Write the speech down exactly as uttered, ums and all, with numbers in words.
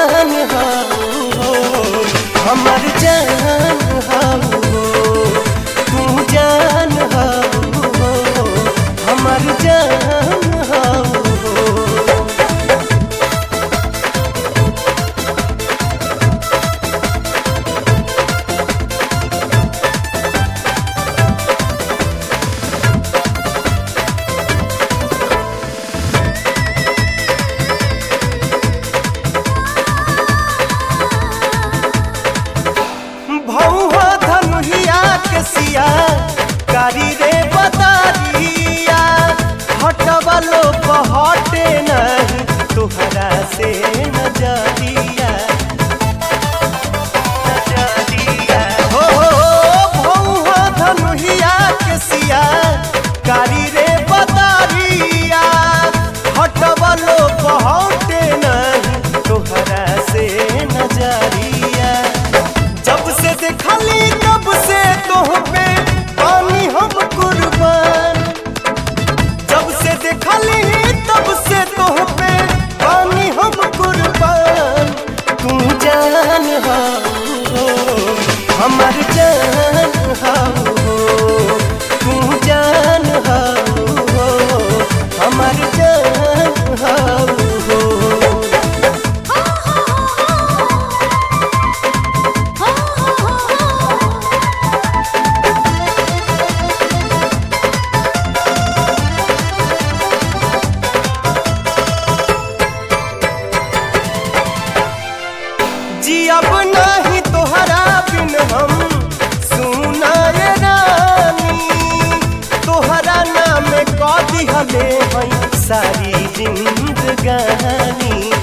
जान हो हमर जान हो तू जान हो हमर जान हो। भौहा धनुहिया के सिया कारी रे बदरिया हटवलो बहटे नहीं तुहरा से नजरिया नजरिया हो भौहा धनुहिया के सिया कारी रे बदरिया हटवलो बहटे नहीं तुहरा से नजरिया। जब से देखली तब से तोह पे पानी हम कुर्बान जब से देखली तब से तोह पे पानी हम कुर्बान तू जान हो हमर जान हो तू जान हो हमर जान हो। जियब नहीं तोहरा बिन हम सुना ये रानी तोहरा नाम कह दिहले हई सारी जिंदगानी।